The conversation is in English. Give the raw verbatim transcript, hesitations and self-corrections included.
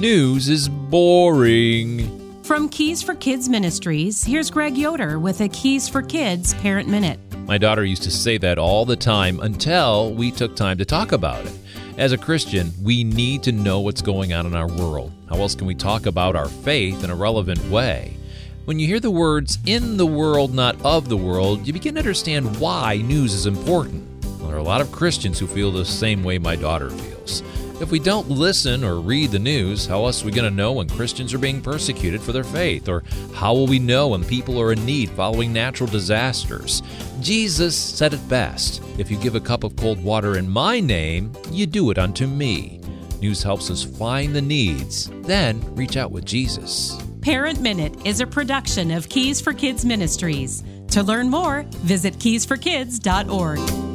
News is boring. From Keys for Kids Ministries, here's Greg Yoder with a Keys for Kids Parent Minute. My daughter used to say that all the time until we took time to talk about it. As a Christian, we need to know what's going on in our world. How else can we talk about our faith in a relevant way? When you hear the words, in the world, not of the world, you begin to understand why news is important. Well, there are a lot of Christians who feel the same way my daughter feels. If we don't listen or read the news, how else are we going to know when Christians are being persecuted for their faith? Or how will we know when people are in need following natural disasters? Jesus said it best, if you give a cup of cold water in my name, you do it unto me. News helps us find the needs, then reach out with Jesus. Parent Minute is a production of Keys for Kids Ministries. To learn more, visit keys for kids dot org.